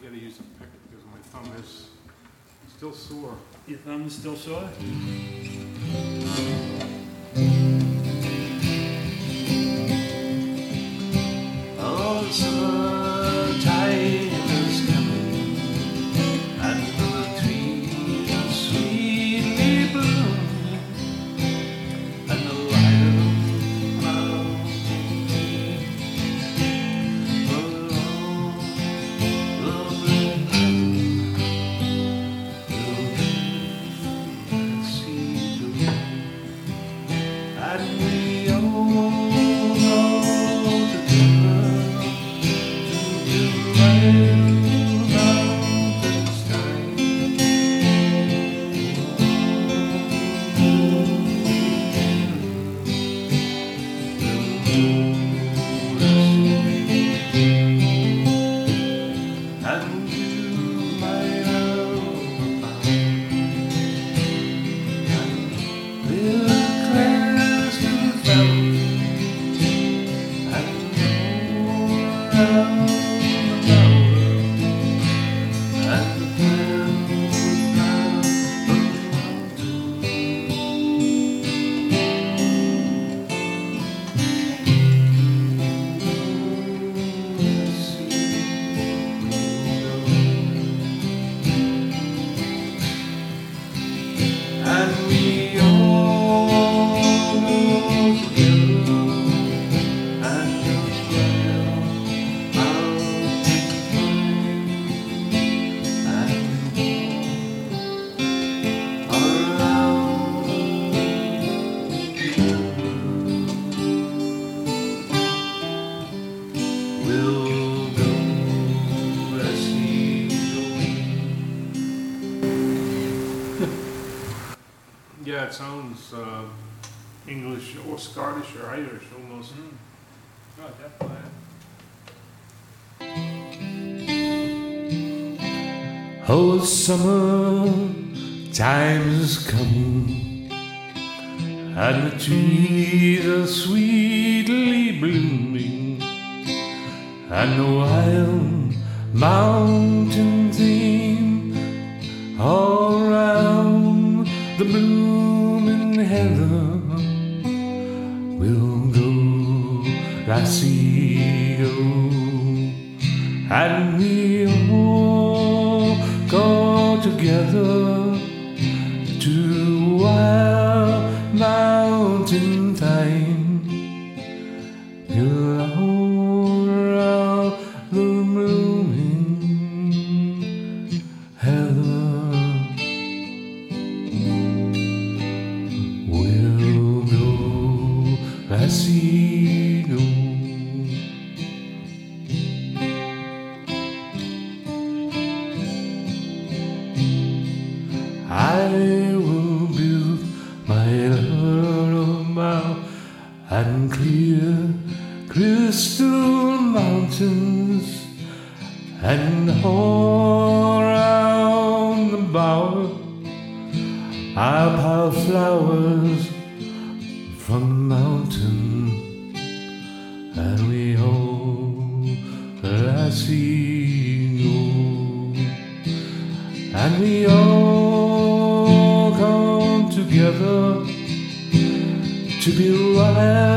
gotta use a pick because my thumb is still sore. Your thumb's still sore? Oh, summertime is coming, and the trees are sweetly blooming, and the light of Yeah, it sounds English or Scottish or Irish almost. Oh, definitely. Oh, summer time is coming, and the trees are sweetly blooming, and the wild mountain theme all around the blooming heather will go, I see go, and we all go together to wild mountain thyme, you're all around the blooming heather. We'll go, I see go. I will build my little mouth and clear crystal mountains, and all around the bower I'll pile flowers from the mountain, and we hold I see go, and we all come together to be wild